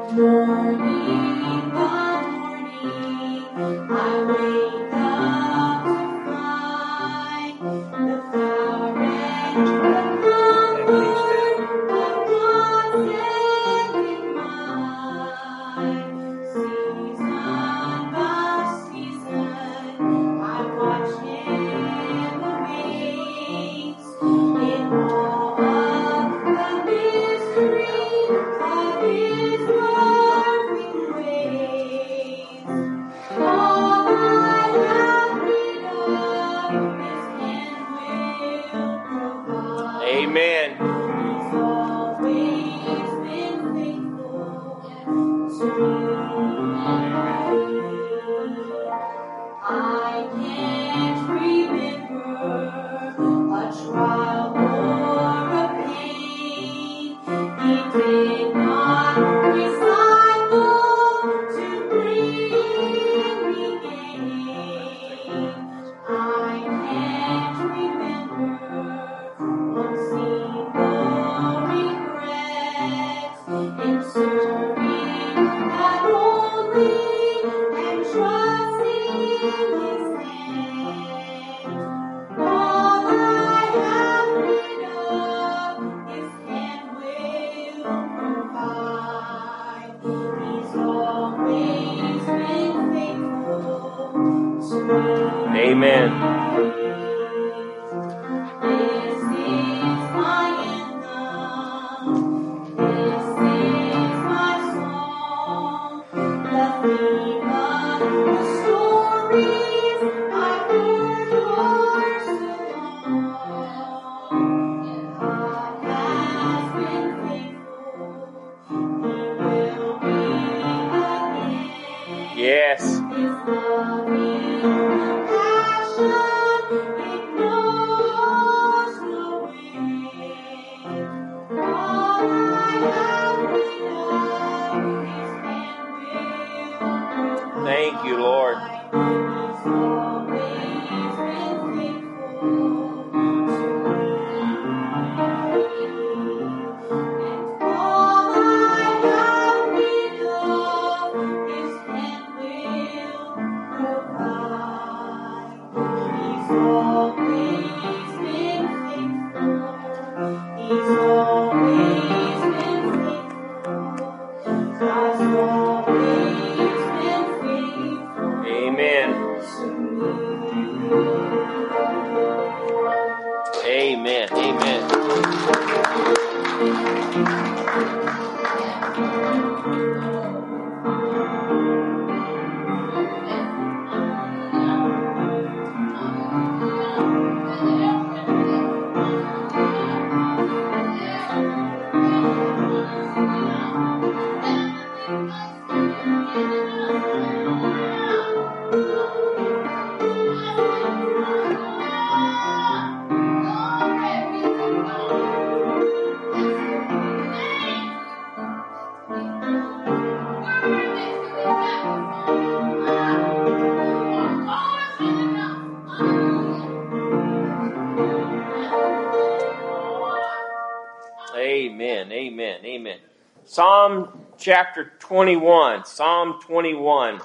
Psalm chapter 21. Psalm 21.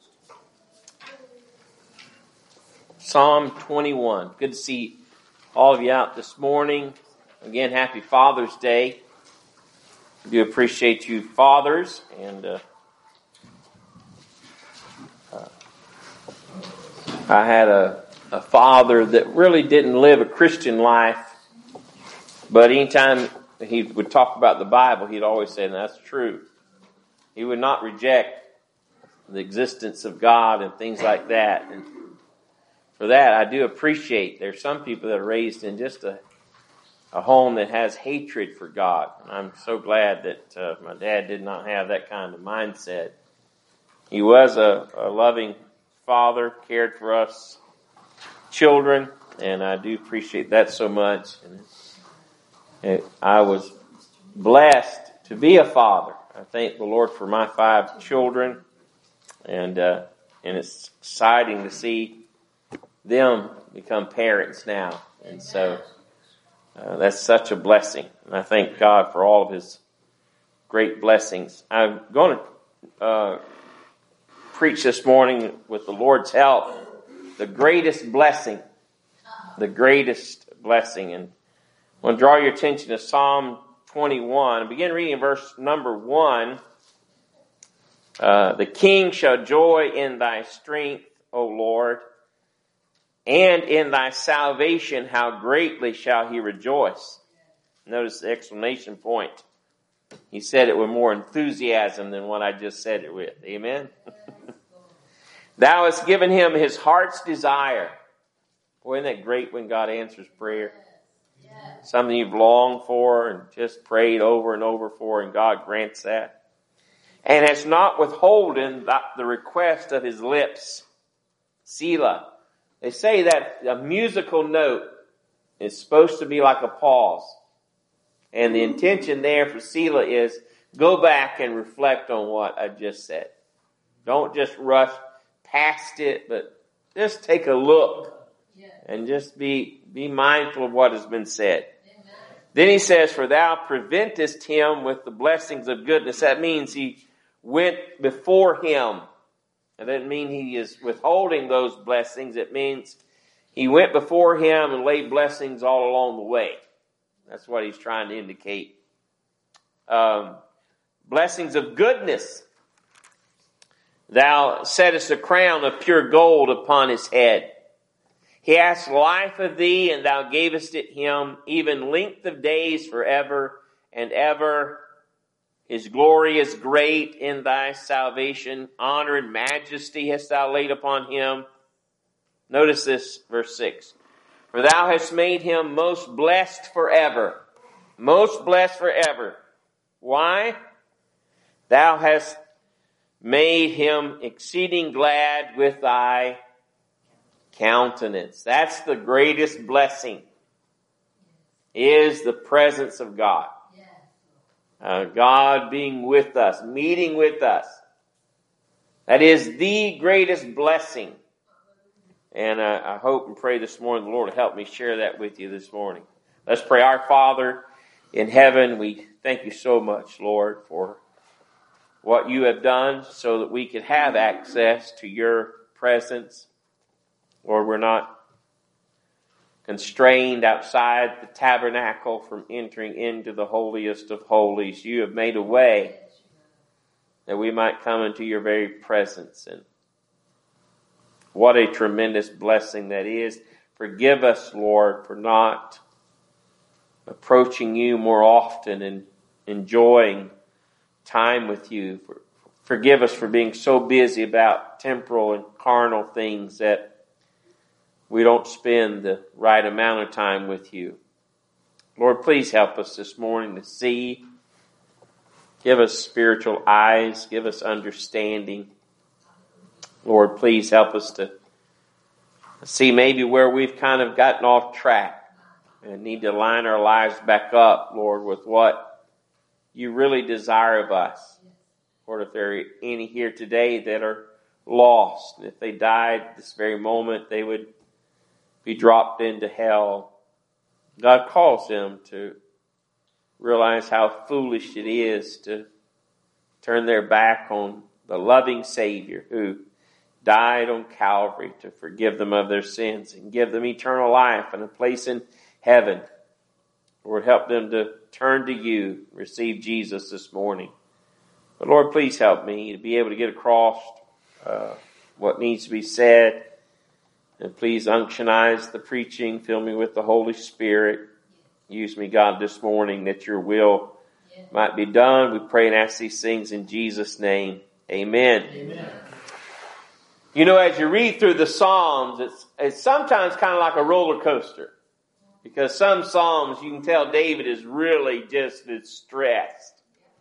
Psalm 21. Good to see all of you out this morning. Again, happy Father's Day. I do appreciate you fathers. And I had a father that really didn't live a Christian life. But anytime he would talk about the Bible, he'd always say, and that's true. He would not reject the existence of God and things like that. And for that, I do appreciate there's some people that are raised in just a home that has hatred for God. And I'm so glad that my dad did not have that kind of mindset. He was a loving father, cared for us children, and I do appreciate that so much. And I was blessed to be a father. I thank the Lord for my 5 children, and it's exciting to see them become parents now. And so that's such a blessing. And I thank God for all of His great blessings. I'm going to preach this morning with the Lord's help, the greatest blessing. The greatest blessing. And I want to draw your attention to Psalm 21. I begin reading verse number 1. The king shall joy in thy strength, O Lord, and in thy salvation how greatly shall he rejoice. Notice the exclamation point. He said it with more enthusiasm than what I just said it with. Amen? Thou hast given him his heart's desire. Boy, isn't that great when God answers prayer? Something you've longed for and just prayed over and over for, and God grants that. And has not withholden the request of his lips. Selah. They say that a musical note is supposed to be like a pause. And the intention there for Selah is go back and reflect on what I just said. Don't just rush past it, but just take a look and just be mindful of what has been said. Amen. Then he says, for thou preventest him with the blessings of goodness. That means he went before him. That doesn't mean he is withholding those blessings. It means he went before him and laid blessings all along the way. That's what he's trying to indicate. Blessings of goodness. Thou settest a crown of pure gold upon his head. He asked life of thee, and thou gavest it him, even length of days forever and ever. His glory is great in thy salvation. Honor and majesty hast thou laid upon him. Notice this, verse 6. For thou hast made him most blessed forever. Most blessed forever. Why? Thou hast made him exceeding glad with thy countenance. That's the greatest blessing, is the presence of God. God being with us, meeting with us. That is the greatest blessing. And I hope and pray this morning the Lord will help me share that with you this morning. Let's pray. Our Father in heaven, we thank you so much, Lord, for what you have done so that we could have access to your presence. Lord, we're not constrained outside the tabernacle from entering into the holiest of holies. You have made a way that we might come into your very presence. And what a tremendous blessing that is. Forgive us, Lord, for not approaching you more often and enjoying time with you. Forgive us for being so busy about temporal and carnal things that we don't spend the right amount of time with you. Lord, please help us this morning to see. Give us spiritual eyes. Give us understanding. Lord, please help us to see maybe where we've kind of gotten off track and need to line our lives back up, Lord, with what you really desire of us. Lord, if there are any here today that are lost, if they died this very moment, they would be dropped into hell. God calls them to realize how foolish it is to turn their back on the loving Savior who died on Calvary to forgive them of their sins and give them eternal life and a place in heaven. Lord, help them to turn to you, receive Jesus this morning. But Lord, please help me to be able to get across what needs to be said. And please unctionize the preaching. Fill me with the Holy Spirit. Use me, God, this morning that your will might be done. We pray and ask these things in Jesus' name. Amen. Amen. You know, as you read through the Psalms, it's sometimes kind of like a roller coaster. Because some Psalms, you can tell David is really just stressed.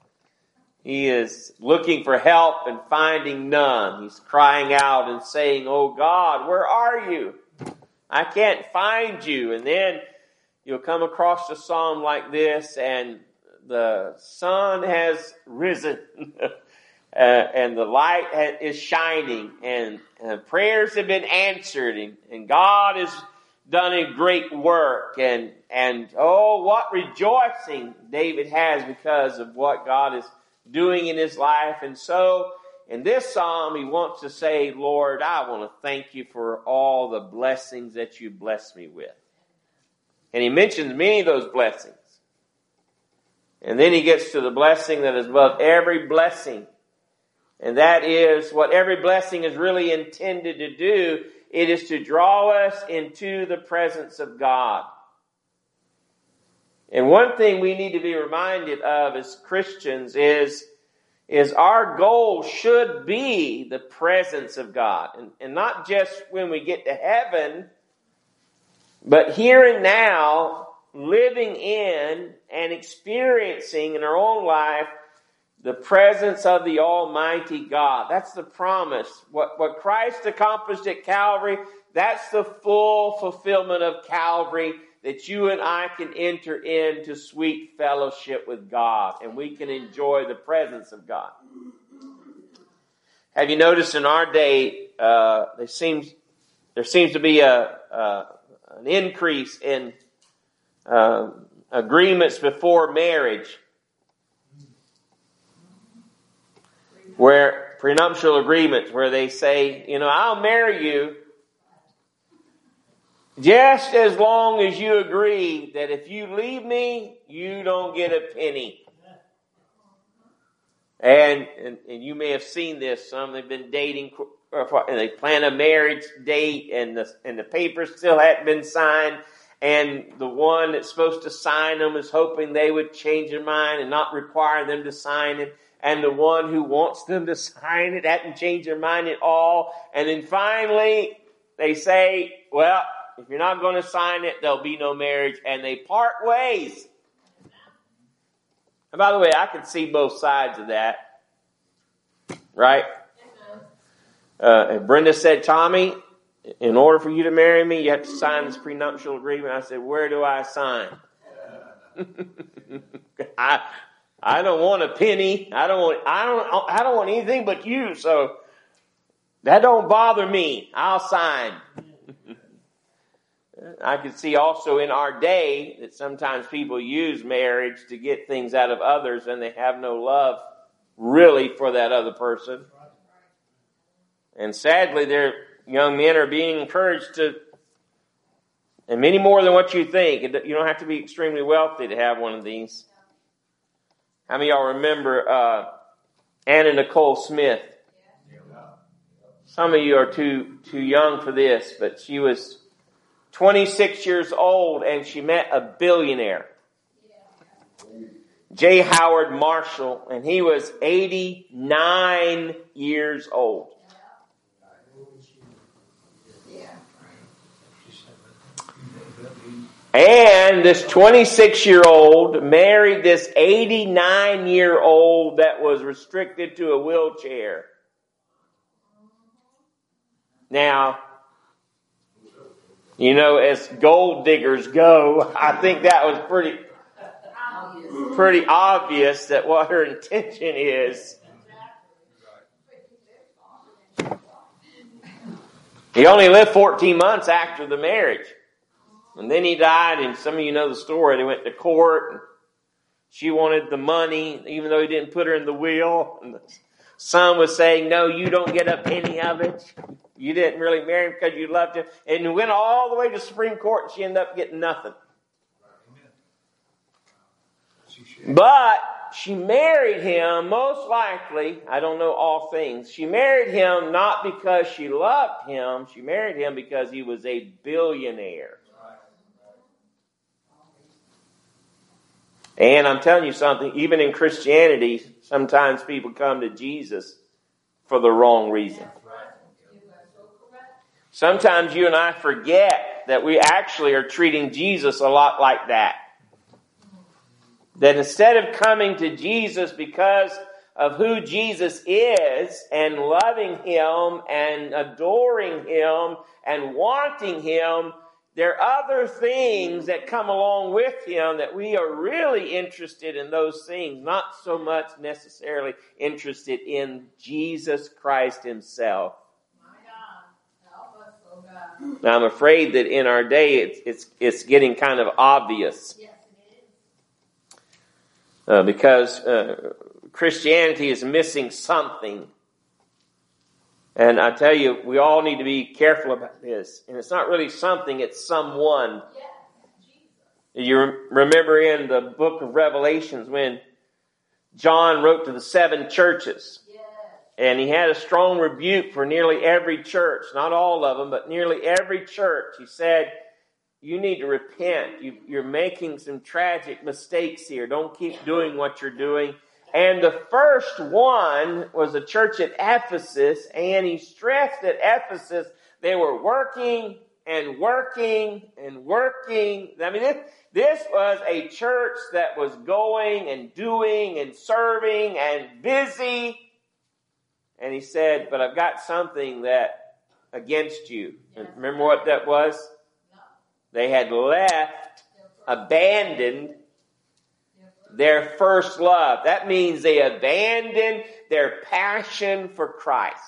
He is looking for help and finding none. He's crying out and saying, oh God, where are you? I can't find you. And then you'll come across a psalm like this, and the sun has risen and the light is shining, and prayers have been answered, and God has done a great work, and oh, what rejoicing David has because of what God has doing in his life. And so in this psalm, he wants to say, Lord, I want to thank you for all the blessings that you blessed me with. And he mentions many of those blessings. And then he gets to the blessing that is above every blessing. And that is what every blessing is really intended to do. It is to draw us into the presence of God. And one thing we need to be reminded of as Christians is our goal should be the presence of God. And not just when we get to heaven, but here and now, living in and experiencing in our own life the presence of the Almighty God. That's the promise. What Christ accomplished at Calvary, that's the full fulfillment of Calvary, that you and I can enter into sweet fellowship with God, and we can enjoy the presence of God. Have you noticed in our day, there seems to be an increase in agreements before marriage, where prenuptial agreements, where they say, I'll marry you just as long as you agree that if you leave me, you don't get a penny. And you may have seen this. Some they've been dating, and they plan a marriage date, and the papers still hadn't been signed. And the one that's supposed to sign them is hoping they would change their mind and not require them to sign it. And the one who wants them to sign it hadn't changed their mind at all. And then finally, they say, well, if you're not going to sign it, there'll be no marriage. And they part ways. And by the way, I can see both sides of that. Right? And Brenda said, Tommy, in order for you to marry me, you have to sign this prenuptial agreement. I said, where do I sign? I don't want a penny. I don't want anything but you. So that don't bother me. I'll sign. I can see also in our day that sometimes people use marriage to get things out of others, and they have no love really for that other person. And sadly, their young men are being encouraged to, and many more than what you think. You don't have to be extremely wealthy to have one of these. How many of y'all remember Anna Nicole Smith? Some of you are too young for this, but she was 26 years old and she met a billionaire, J. Howard Marshall, and he was 89 years old. And this 26-year-old married this 89-year-old that was restricted to a wheelchair. Now, as gold diggers go, I think that was pretty obvious that what her intention is. He only lived 14 months after the marriage. And then he died, and some of you know the story. They went to court, and she wanted the money, even though he didn't put her in the will. And the son was saying, no, you don't get a penny of it. You didn't really marry him because you loved him. And it went all the way to Supreme Court, and she ended up getting nothing. But she married him, most likely, I don't know all things, she married him not because she loved him. She married him because he was a billionaire. And I'm telling you something, even in Christianity, sometimes people come to Jesus for the wrong reason. Sometimes you and I forget that we actually are treating Jesus a lot like that. That instead of coming to Jesus because of who Jesus is and loving him and adoring him and wanting him, there are other things that come along with him that we are really interested in those things, not so much necessarily interested in Jesus Christ himself. Now, I'm afraid that in our day it's getting kind of obvious. Because Christianity is missing something. And I tell you, we all need to be careful about this. And it's not really something, it's someone. You remember in the book of Revelations when John wrote to the 7 churches. And he had a strong rebuke for nearly every church. Not all of them, but nearly every church. He said, you need to repent. You're making some tragic mistakes here. Don't keep doing what you're doing. And the first one was the church at Ephesus. And he stressed at Ephesus, they were working and working and working. I mean, this was a church that was going and doing and serving and busy. And he said, but I've got something that against you. And remember what that was? They had abandoned their first love. That means they abandoned their passion for Christ.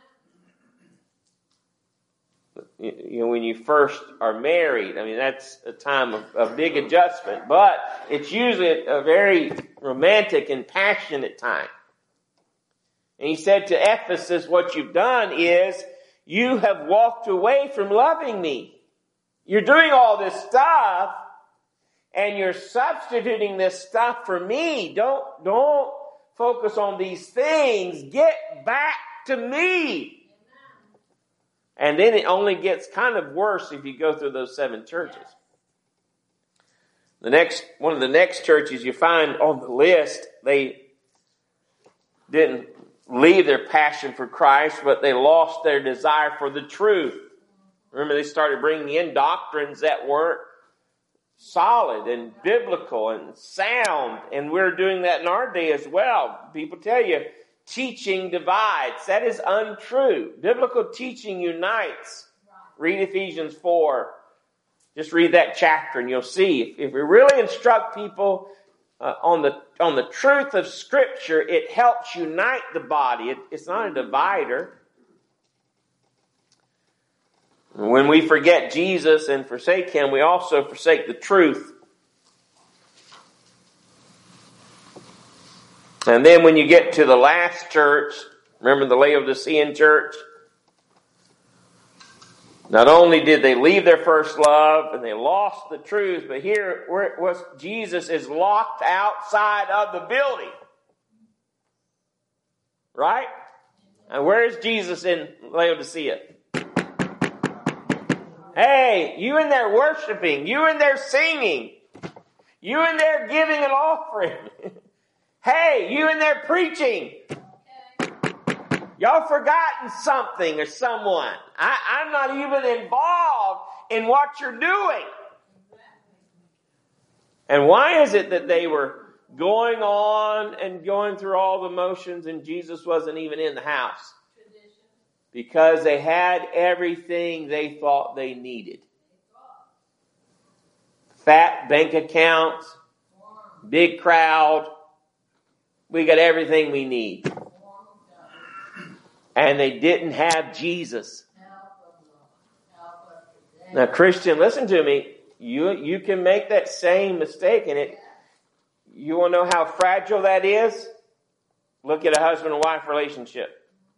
You know, when you first are married, I mean, that's a time of big adjustment, but it's usually a very romantic and passionate time. And he said to Ephesus, what you've done is you have walked away from loving me. You're doing all this stuff and you're substituting this stuff for me. Don't focus on these things. Get back to me. And then it only gets kind of worse if you go through those 7 churches. One of the next churches you find on the list, they didn't leave their passion for Christ, but they lost their desire for the truth. Remember, they started bringing in doctrines that weren't solid and biblical and sound, and we're doing that in our day as well. People tell you, teaching divides. That is untrue. Biblical teaching unites. Read Ephesians 4. Just read that chapter and you'll see. If we really instruct people on the truth of Scripture, it helps unite the body. It's not a divider. When we forget Jesus and forsake Him, we also forsake the truth. And then when you get to the last church, remember the Laodicean church? Not only did they leave their first love and they lost the truth, but here where it was, Jesus is locked outside of the building. Right? And where is Jesus in Laodicea? Hey, you in there worshiping, you in there singing, you in there giving an offering. Hey, you in there preaching. Y'all forgotten something or someone. I'm not even involved in what you're doing. And why is it that they were going on and going through all the motions and Jesus wasn't even in the house? Because they had everything they thought they needed. Fat bank accounts, big crowd. We got everything we need. And they didn't have Jesus. Now, Christian, listen to me. You can make that same mistake in it. You want to know how fragile that is? Look at a husband and wife relationship.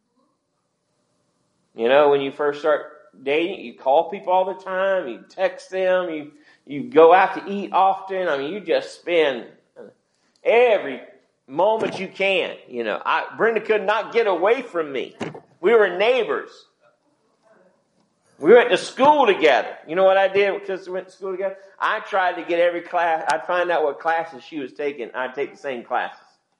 You know, when you first start dating, you call people all the time. You text them. You go out to eat often. I mean, you just spend every moment you can. You know, Brenda could not get away from me. We were neighbors. We went to school together. You know what I did because we went to school together? I tried to get every class. I'd find out what classes she was taking. I'd take the same classes.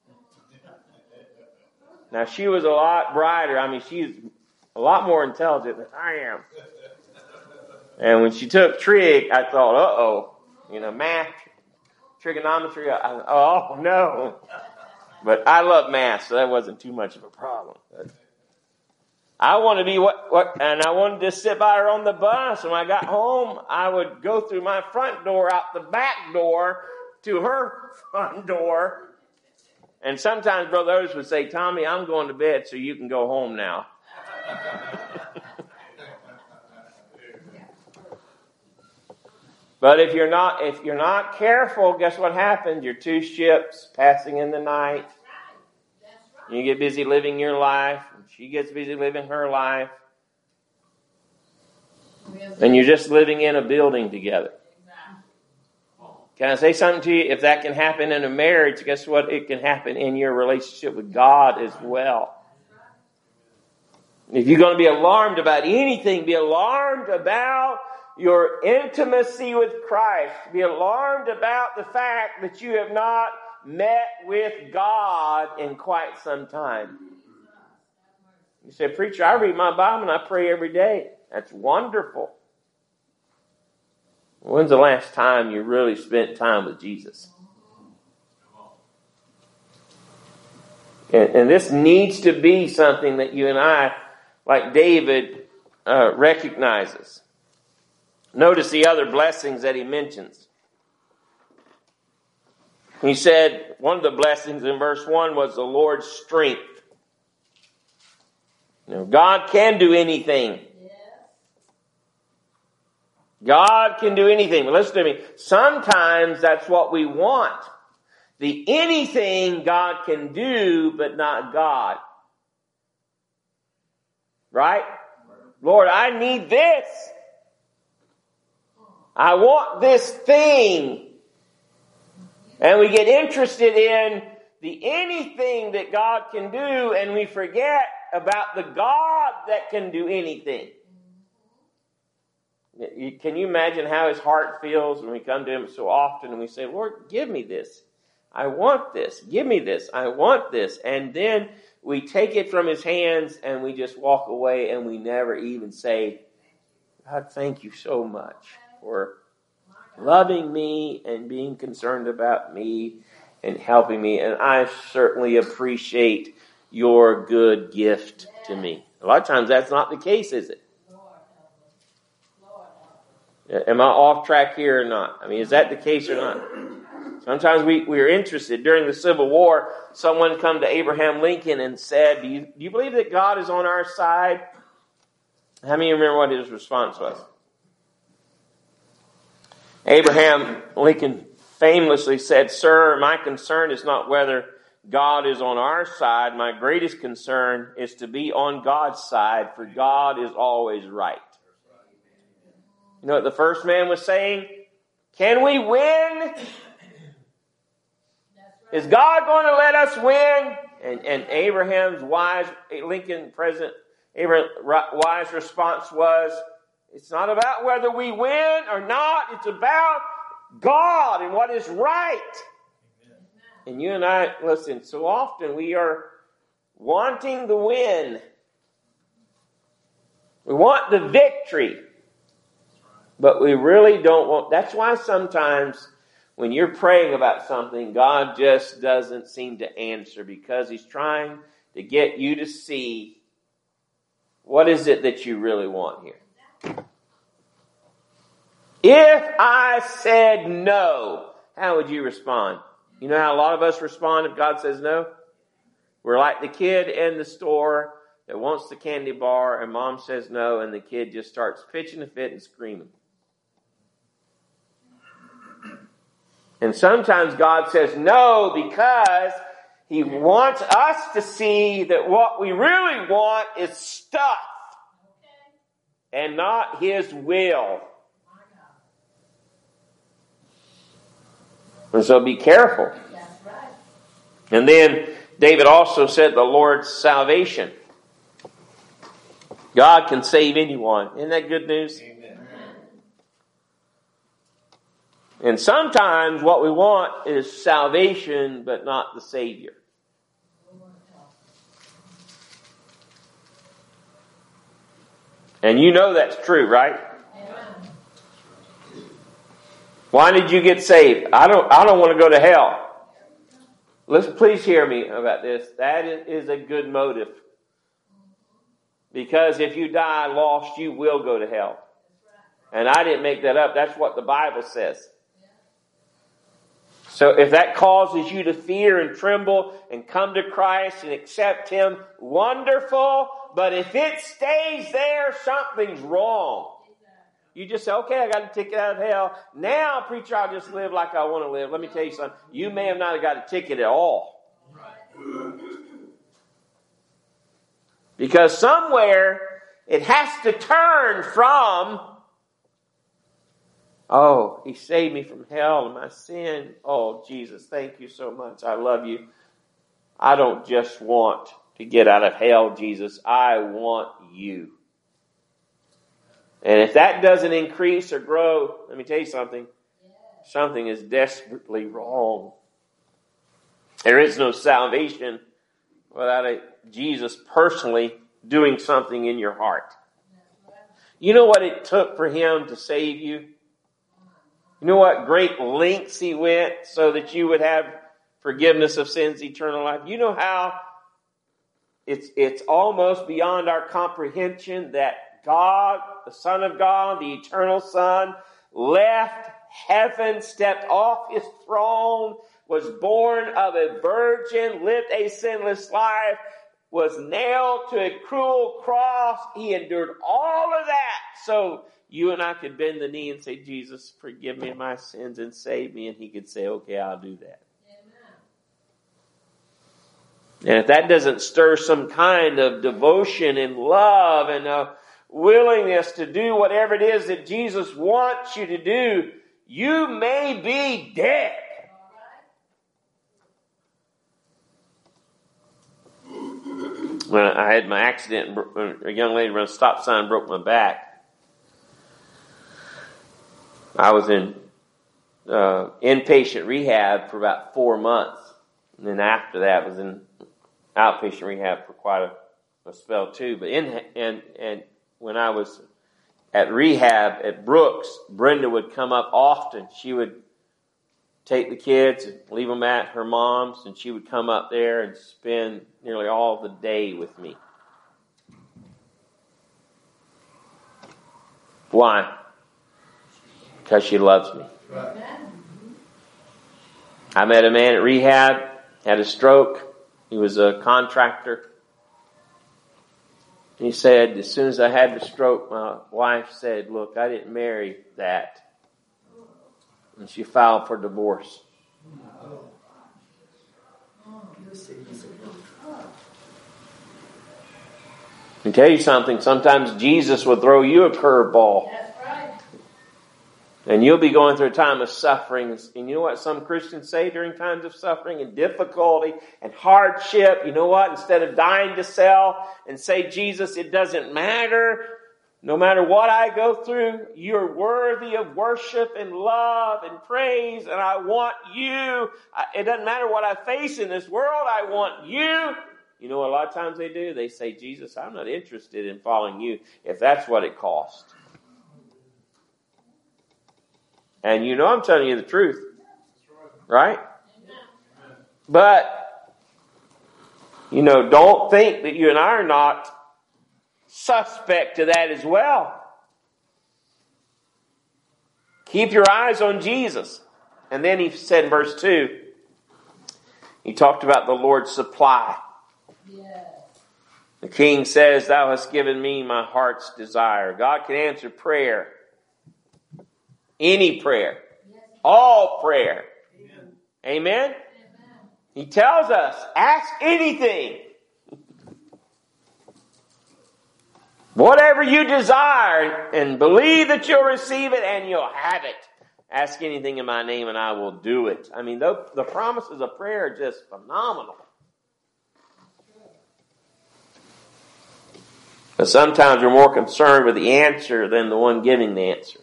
Now, she was a lot brighter. I mean, she's a lot more intelligent than I am. And when she took trig, I thought, uh-oh. You know, math, trigonometry, oh, no. But I love math, so that wasn't too much of a problem. But I want to be and I wanted to sit by her on the bus. When I got home, I would go through my front door, out the back door, to her front door. And sometimes Brother Otis would say, Tommy, I'm going to bed so you can go home now. But if you're not careful, guess what happens? You're 2 ships passing in the night. You get busy living your life, and she gets busy living her life. And you're just living in a building together. Can I say something to you? If that can happen in a marriage, guess what? It can happen in your relationship with God as well. If you're going to be alarmed about anything, be alarmed about your intimacy with Christ. Be alarmed about the fact that you have not met with God in quite some time. You say, preacher, I read my Bible and I pray every day. That's wonderful. When's the last time you really spent time with Jesus? And this needs to be something that you and I, like David, recognizes. Notice the other blessings that he mentions. He said one of the blessings in verse 1 was the Lord's strength. You know, God can do anything. God can do anything. But listen to me. Sometimes that's what we want. The anything God can do, but not God. Right? Lord, I need this. I want this thing. And we get interested in the anything that God can do, and we forget about the God that can do anything. Can you imagine how his heart feels when we come to him so often and we say, Lord, give me this. I want this. Give me this. I want this. And then we take it from his hands and we just walk away and we never even say, God, thank you so much for loving me and being concerned about me and helping me. And I certainly appreciate your good gift to me. A lot of times that's not the case, is it? Am I off track here or not? I mean, is that the case or not? Sometimes we're interested. During the Civil War, someone come to Abraham Lincoln and said, do you believe that God is on our side? How many remember what his response was? Abraham Lincoln famously said, Sir, my concern is not whether God is on our side. My greatest concern is to be on God's side, for God is always right. You know what the first man was saying? Can we win? Is God going to let us win? And Abraham's wise response was, it's not about whether we win or not. It's about God and what is right. And you and I, listen, so often we are wanting the win. We want the victory. But we really don't want. That's why sometimes when you're praying about something, God just doesn't seem to answer, because he's trying to get you to see what is it that you really want here. If I said no, how would you respond? You know how a lot of us respond if God says no? We're like the kid in the store that wants the candy bar and mom says no, and the kid just starts pitching a fit and screaming. And sometimes God says no because he wants us to see that what we really want is stuff and not his will. And so be careful. And then David also said the Lord's salvation. God can save anyone. Isn't that good news? Amen. And sometimes what we want is salvation, but not the Savior. And you know that's true, right? Why did you get saved? I don't want to go to hell. Please hear me about this. That is a good motive. Because if you die lost, you will go to hell. And I didn't make that up. That's what the Bible says. So if that causes you to fear and tremble and come to Christ and accept him, wonderful. But if it stays there, something's wrong. You just say, okay, I got a ticket out of hell. Now, preacher, I'll just live like I want to live. Let me tell you something. You may have not got a ticket at all. Because somewhere it has to turn from, oh, He saved me from hell and my sin. Oh, Jesus, thank you so much. I love you. I don't just want to get out of hell, Jesus. I want you. And if that doesn't increase or grow, let me tell you something. Something is desperately wrong. There is no salvation without Jesus personally doing something in your heart. You know what it took for Him to save you? You know what great lengths He went so that you would have forgiveness of sins, eternal life? You know how it's almost beyond our comprehension that God, the Son of God, the eternal Son, left heaven, stepped off His throne, was born of a virgin, lived a sinless life, was nailed to a cruel cross. He endured all of that so you and I could bend the knee and say, Jesus, forgive me of my sins and save me. And He could say, okay, I'll do that. And if that doesn't stir some kind of devotion and love and a willingness to do whatever it is that Jesus wants you to do, you may be dead. When I had my accident, a young lady ran a stop sign and broke my back. I was in inpatient rehab for about 4 months. And then after that, was in outpatient rehab for quite a spell too. But and when I was at rehab at Brooks, Brenda would come up often. She would take the kids and leave them at her mom's, and she would come up there and spend nearly all the day with me. Why? Because she loves me. Right. I met a man at rehab, had a stroke. He was a contractor. He said, as soon as I had the stroke, my wife said, look, I didn't marry that. And she filed for divorce. Let me tell you something. Sometimes Jesus will throw you a curveball. That's right. And you'll be going through a time of suffering. And you know what some Christians say during times of suffering and difficulty and hardship? You know what? Instead of dying to self and say, Jesus, it doesn't matter. No matter what I go through, you're worthy of worship and love and praise, and I want you. It doesn't matter what I face in this world, I want you. You know what a lot of times they do? They say, Jesus, I'm not interested in following you if that's what it costs. And you know I'm telling you the truth. Right? But, don't think that you and I are not suspect to that as well. Keep your eyes on Jesus. And then he said in verse 2, he talked about the Lord's supply. Yes. The king says, thou hast given me my heart's desire. God can answer prayer. Any prayer. Yes. All prayer. Amen. Amen? Amen. He tells us, ask anything. Whatever you desire, and believe that you'll receive it and you'll have it. Ask anything in my name and I will do it. I mean, the promises of prayer are just phenomenal. But sometimes we're more concerned with the answer than the one giving the answer.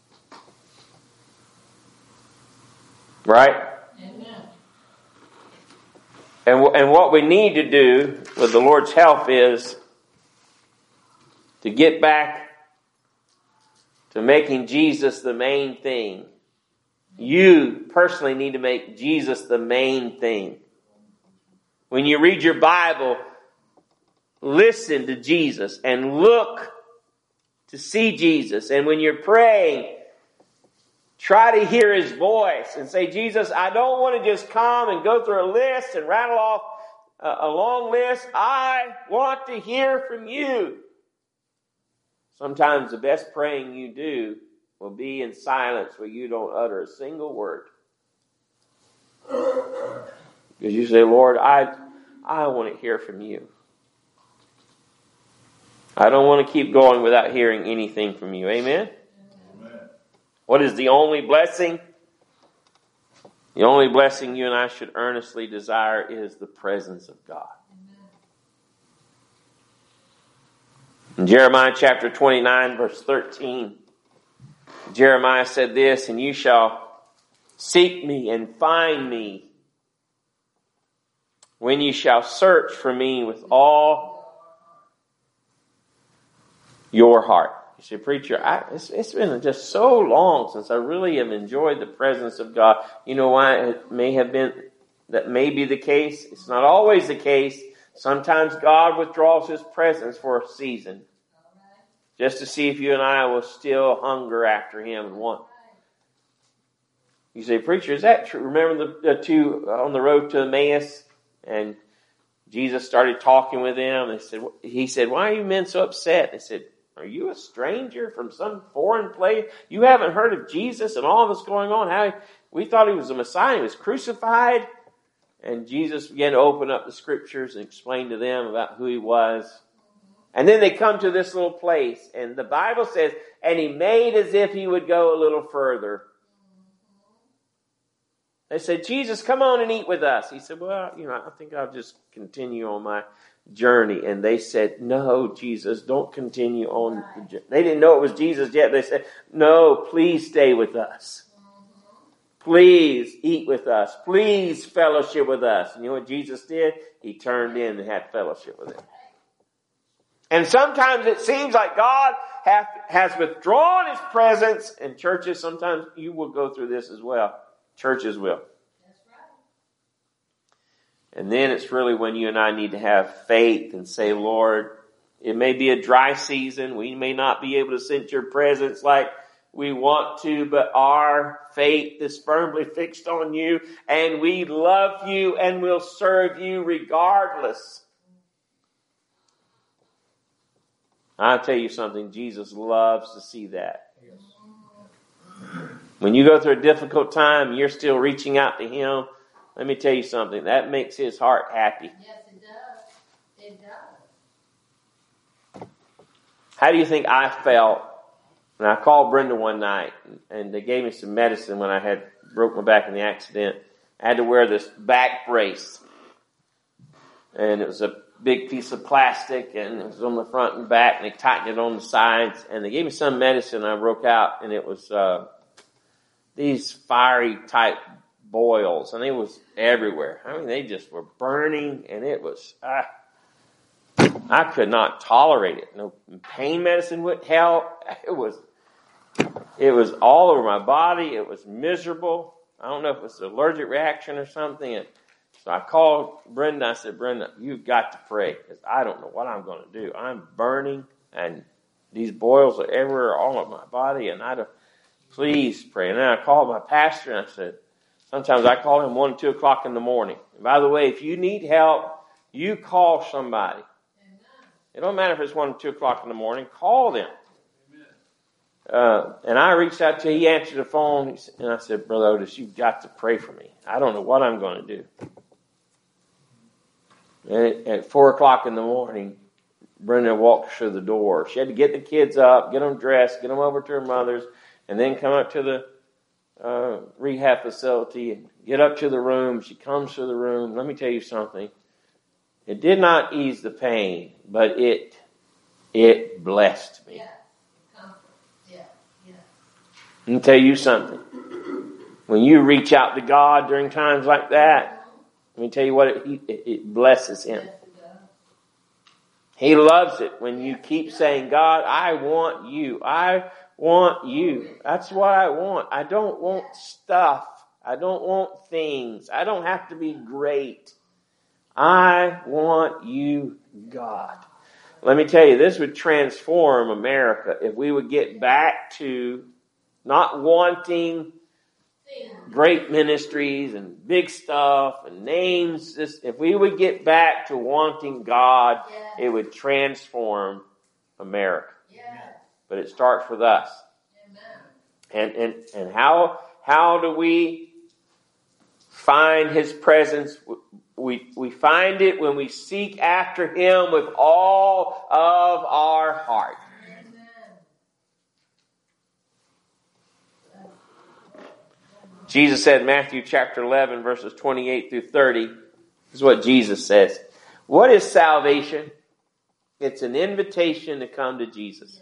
Right? Amen. And what we need to do with the Lord's help is to get back to making Jesus the main thing. You personally need to make Jesus the main thing. When you read your Bible, listen to Jesus and look to see Jesus. And when you're praying, try to hear His voice and say, Jesus, I don't want to just come and go through a list and rattle off a long list. I want to hear from you. Sometimes the best praying you do will be in silence where you don't utter a single word. Because you say, Lord, I want to hear from you. I don't want to keep going without hearing anything from you. Amen? Amen. What is the only blessing? The only blessing you and I should earnestly desire is the presence of God. In Jeremiah chapter 29, verse 13, Jeremiah said this, "And you shall seek me and find me when you shall search for me with all your heart." You say, "Preacher, it's been just so long since I really have enjoyed the presence of God." You know why it may have been, that may be the case? It's not always the case. Sometimes God withdraws His presence for a season, just to see if you and I will still hunger after Him and want. You say, "Preacher, is that true?" Remember the two on the road to Emmaus? And Jesus started talking with them. He said, "Why are you men so upset?" They said, "Are you a stranger from some foreign place? You haven't heard of Jesus and all that's going on? How we thought He was the Messiah. He was crucified." And Jesus began to open up the scriptures and explain to them about who He was. And then they come to this little place, and the Bible says, "And He made as if He would go a little further." They said, "Jesus, come on and eat with us." He said, "Well, I think I'll just continue on my journey." And they said, "No, Jesus, don't continue on the journey." They didn't know it was Jesus yet. They said, "No, please stay with us. Please eat with us. Please fellowship with us." And you know what Jesus did? He turned in and had fellowship with them. And sometimes it seems like God has withdrawn His presence. And churches, sometimes you will go through this as well. Churches will. That's right. And then it's really when you and I need to have faith and say, "Lord, it may be a dry season. We may not be able to sense your presence like we want to, but our faith is firmly fixed on you, and we love you and will serve you regardless." I'll tell you something, Jesus loves to see that. When you go through a difficult time, you're still reaching out to Him. Let me tell you something, that makes His heart happy. Yes, it does. It does. How do you think I felt when I called Brenda one night and they gave me some medicine when I had broke my back in the accident? I had to wear this back brace. And it was a big piece of plastic, and it was on the front and back, and they tightened it on the sides. And they gave me some medicine, and I broke out, and it was these fiery type boils, and it was everywhere. I mean, they just were burning, and it was, I could not tolerate it. No pain medicine would help. It was all over my body. It was miserable. I don't know if it was an allergic reaction or something. And so I called Brenda. I said, "Brenda, you've got to pray, because I don't know what I'm going to do. I'm burning, and these boils are everywhere, all over my body, and please pray." And then I called my pastor, and I said, sometimes I call him 1 or 2 o'clock in the morning. And by the way, if you need help, you call somebody. Amen. It don't matter if it's 1 or 2 o'clock in the morning. Call them. And I reached out to him. He answered the phone, and I said, "Brother Otis, you've got to pray for me. I don't know what I'm going to do." And at 4 o'clock in the morning, Brenda walked through the door. She had to get the kids up, get them dressed, get them over to her mother's, and then come up to the rehab facility and get up to the room. She comes to the room. Let me tell you something. It did not ease the pain, but it blessed me. Let me tell you something. When you reach out to God during times like that, let me tell you what, it blesses Him. He loves it when you keep saying, "God, I want you. I want you. That's what I want. I don't want stuff. I don't want things. I don't have to be great. I want you, God." Let me tell you, this would transform America if we would get back to not wanting great ministries and big stuff and names. If we would get back to wanting God, it would transform America. But it starts with us. And how do we find His presence? we find it when we seek after Him with all of our heart. Jesus said in Matthew chapter 11, verses 28 through 30, this is what Jesus says. What is salvation? It's an invitation to come to Jesus.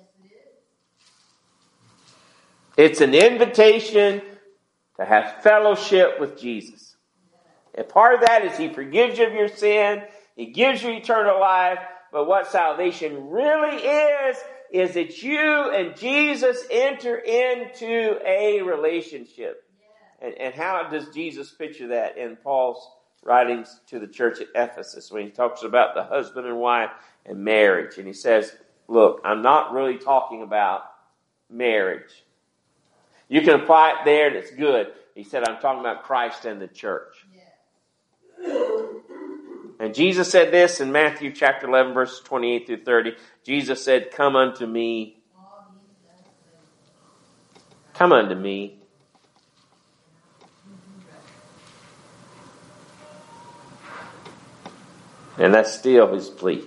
It's an invitation to have fellowship with Jesus. And part of that is He forgives you of your sin. He gives you eternal life. But what salvation really is that you and Jesus enter into a relationship. And how does Jesus picture that in Paul's writings to the church at Ephesus when he talks about the husband and wife and marriage? And he says, look, I'm not really talking about marriage. You can apply it there and it's good. He said, I'm talking about Christ and the church. And Jesus said this in Matthew chapter 11, verses 28 through 30. Jesus said, come unto me. Come unto me. And that's still His plea.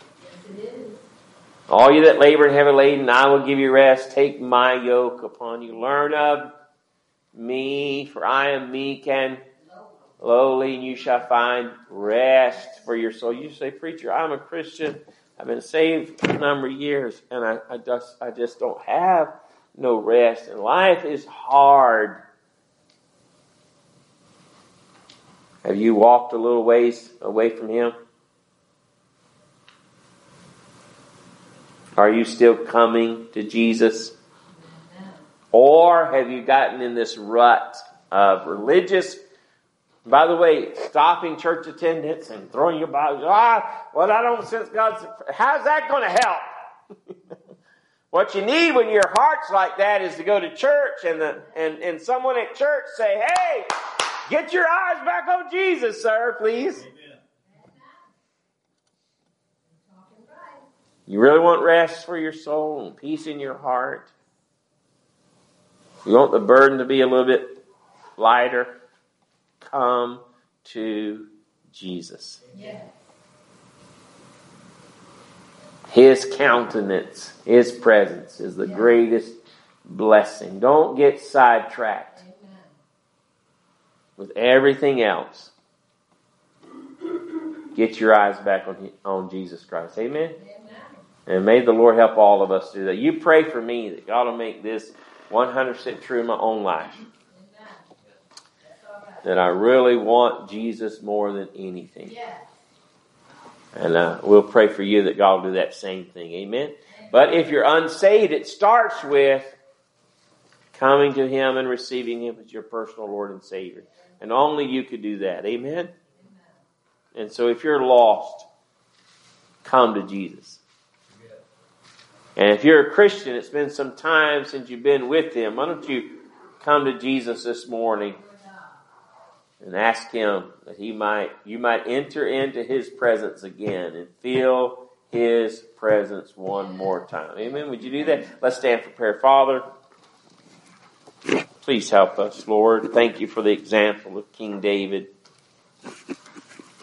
All you that labor and heavy laden, I will give you rest. Take my yoke upon you. Learn of me, for I am meek and lowly, and you shall find rest for your soul. You say, preacher, I'm a Christian. I've been saved for a number of years, and I just don't have no rest. And life is hard. Have you walked a little ways away from Him? Are you still coming to Jesus? Or have you gotten in this rut of religious, by the way, stopping church attendance and throwing your Bible? Well, I don't sense God's. How's that going to help? What you need when your heart's like that is to go to church and someone at church say, hey, get your eyes back on Jesus, sir, please. You really want rest for your soul and peace in your heart? You want the burden to be a little bit lighter? Come to Jesus. Yeah. His countenance, His presence is the greatest blessing. Don't get sidetracked with everything else. Get your eyes back on Jesus Christ. Amen? And may the Lord help all of us do that. You pray for me that God will make this 100% true in my own life. That I really want Jesus more than anything. And we'll pray for you that God will do that same thing. Amen? But if you're unsaved, it starts with coming to Him and receiving Him as your personal Lord and Savior. And only you could do that. Amen? And so if you're lost, come to Jesus. And if you're a Christian, it's been some time since you've been with Him. Why don't you come to Jesus this morning and ask Him that you might enter into His presence again and feel His presence one more time. Amen. Would you do that? Let's stand for prayer. Father, please help us, Lord. Thank you for the example of King David.